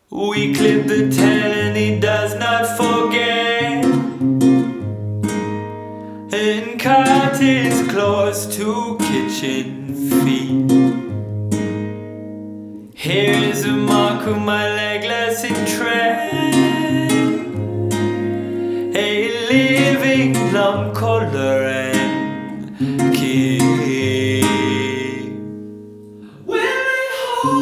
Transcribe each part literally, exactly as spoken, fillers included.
We clip the tail and he does not forget, and cut his claws to kitchen feet. Here is a mark of my legless in tread, a living plum color and key. Will it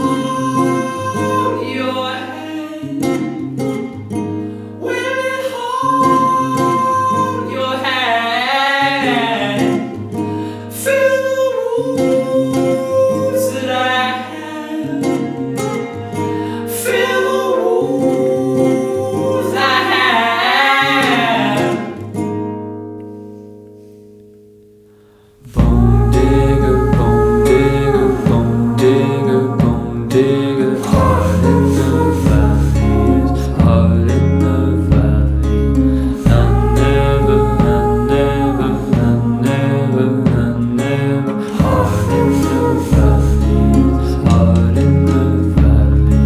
hold your hand? Will it hold your hand? Feel the wounds that I have. Feel the wounds I have. Bone digger, bone digger, bone digger, bone digger. Heart in the valleys, heart in the valley. None never, none never, none never, none never. Heart in the valleys, heart in the valley.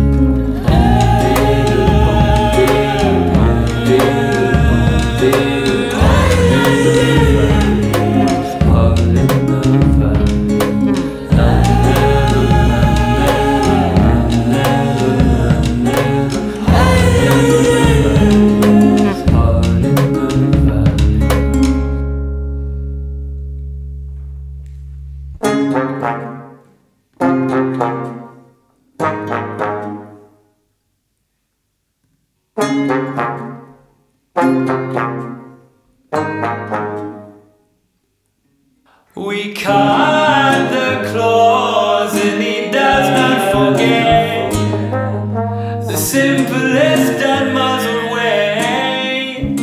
Bone digger, bone digger, bone digger, heart in the valleys, heart in the we cut the claws and he does not forget the simplest and muzzled way.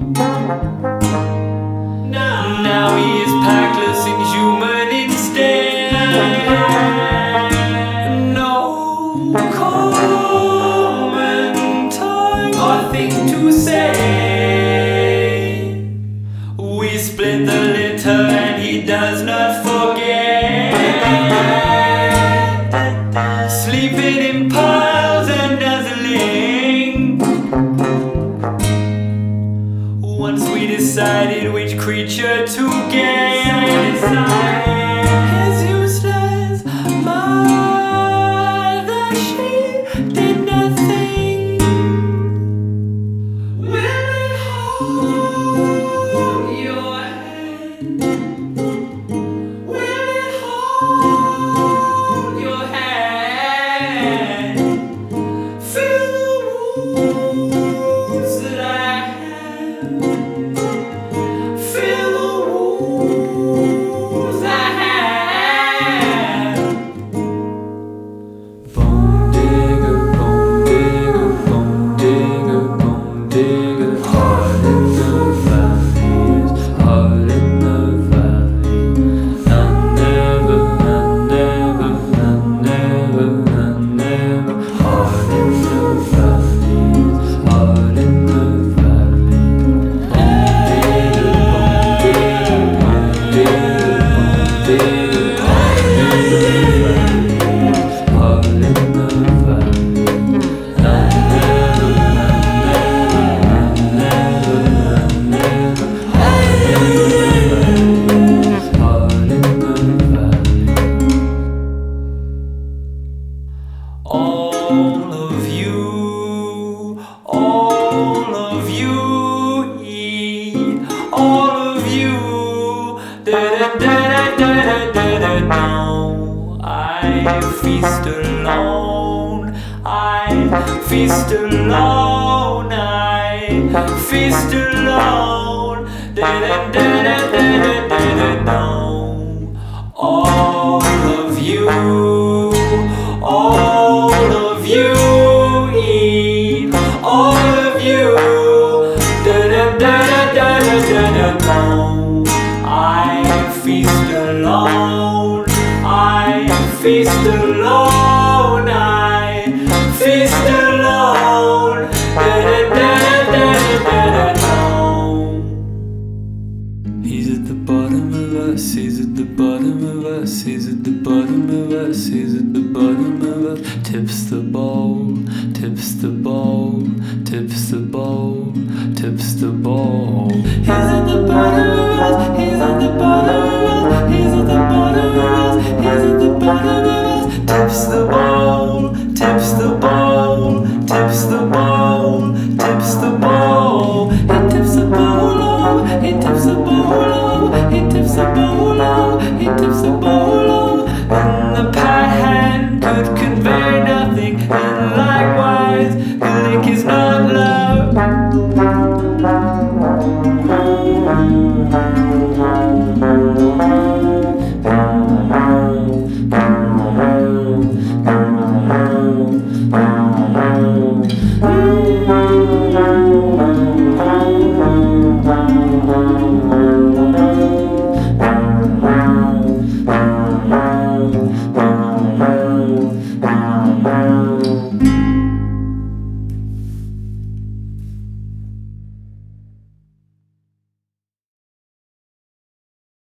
Now he is packless, inhuman instead. No commentary or thing to say. We split the litter and he does not forget. Sleeping in piles and dazzling. Once we decided which creature to get, his useless mother, she did nothing. Will it hold your hand? Will it hold your hand? Feel the wounds that I have. Feel the wounds I have. Bone digger, bone digger, bone digger, bone digger. Heart in the valleys, heart in the valley. None never, none never, none never, none never. Heart in the valleys, heart in the valley. Bone digger, bone digger, bone digger, heart in the valley, none never, none never, none never, heart in the valley, heart in the valley. All of you, all of you eat, all of you. Da da da da da da da da. I feast alone. I feast alone. I feast alone. Da da da da da da da da. All of you, all of you eat, all of you. Da da da da da da da da. I feast alone. I feast alone. I feast alone. Da da da da da da da. He's at the bottom of us. He's at the bottom of us. He's at the bottom of us. He's at the bottom of us. Tips the bowl. tips the bowl, tips the bowl, tips the bowl. He's at the bottom, he's at the bottom, he's at the bottom.